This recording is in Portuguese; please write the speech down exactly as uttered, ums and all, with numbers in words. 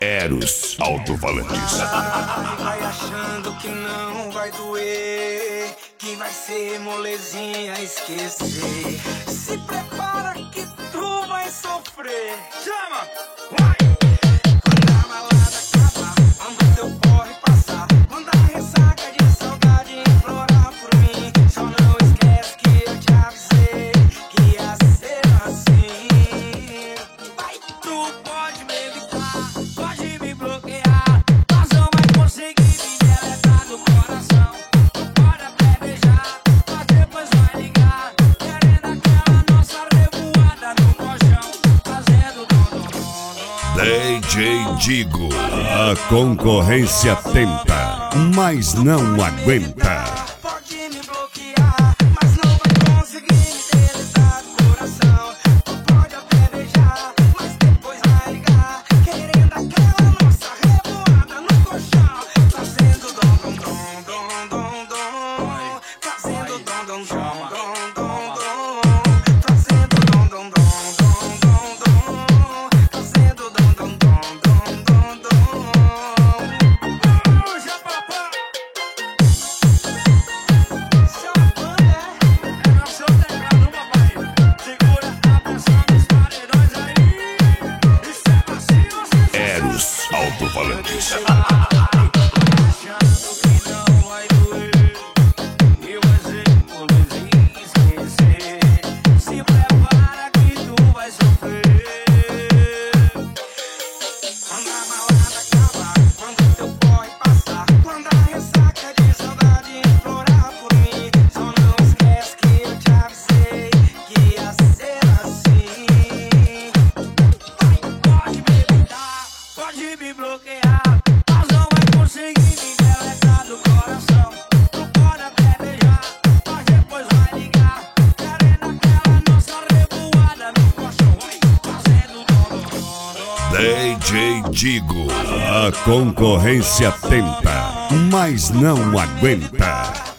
Eros Alto-Falantes. Vai achando que não vai doer, que vai ser molezinha esquecer. Se prepara que tu vai sofrer. Chama! Vai! Quando a balada acabar, quando teu porre passar, quando a ressaca de saudade implorar por mim, só não esquece que eu te avisei que ia ser assim. Vai, tu pode me evitar, pode me bloquear, mas não vai conseguir me deletar do coração. Tu pode até beijar, mas depois vai ligar, querendo aquela nossa revoada no colchão, fazendo dom, dom, dom, dom. D J Digo. A concorrência tenta, mas não aguenta. Pode me bloquear, mas não vai conseguir me deletar do coração. Tu pode até beijar, mas depois vai ligar, querendo aquela nossa revoada no colchão, fazendo dom, dom, dom, dom, dom, dom, fazendo dom, dom, dom, dom, dom, dom, fazendo dom, dom, dom, dom, dom, dom, fazendo dom, dom, dom, dom, dom, dom. Puxa, papá! Eros Alto-Falantes. Se prepara que tu vai sofrer. Quando a balada acabar, quando teu boy passar, quando a ressaca de saudade implorar por mim, só não esquece que eu te avisei que ia ser assim. Vai, pode me evitar, pode me bloquear, mas não vai conseguir me deletar do coração. Tu pode até beijar, mas depois vai ligar, querendo aquela nossa revoada no colchão, vai fazendo dom, dom, dom, dom. D J Digo. A concorrência tenta, mas não aguenta.